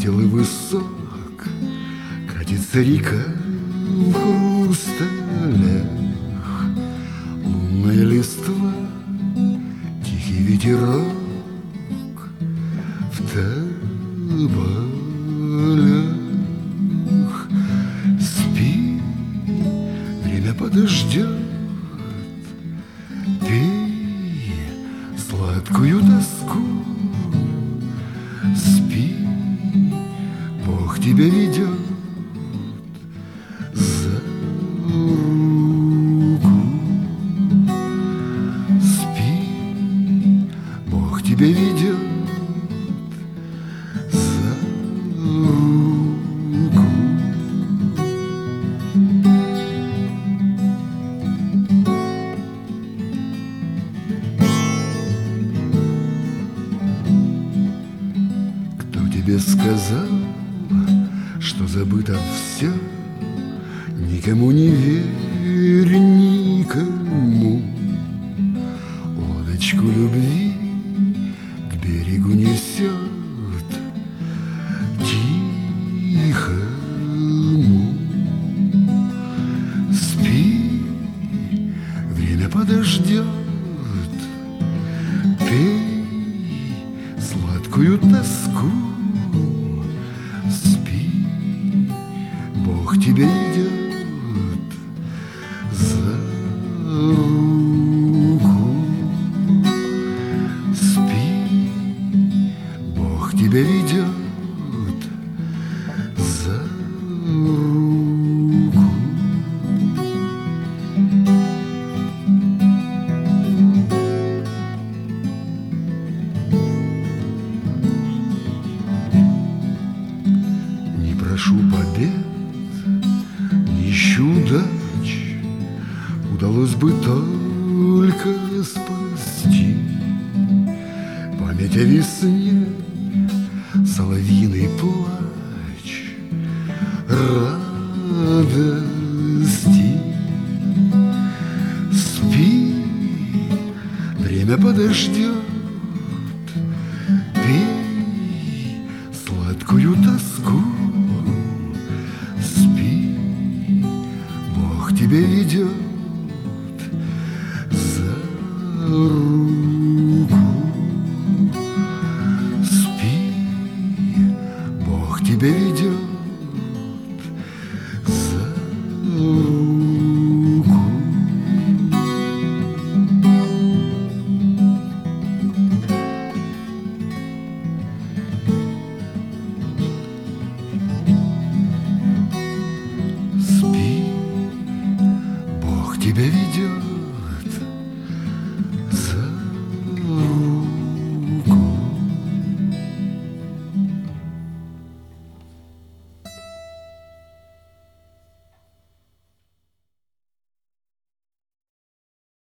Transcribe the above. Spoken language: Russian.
ветел и высок, катится река в хрусталях. Лунная листва, тихий ветерок в тополях. Спи, время подождет, пей сладкую тоску. Спи, Бог тебя ведет за руку. Спи, Бог тебя ведет за руку. Кто тебе сказал, что забыто все? Никому не верь, никому. Лодочку любви к берегу несет тихому. Спи, время подождет, пей сладкую тоску. Спи, Бог тебя ведет за руку. Спи, Бог тебя ведет за руку. Не прошу побед, не ищу удач, удалось бы только спасти память о весне, соловьиный плач радости. Спи, время подождет, пей сладкую тоску. Спи, Бог тебя ведет за руку.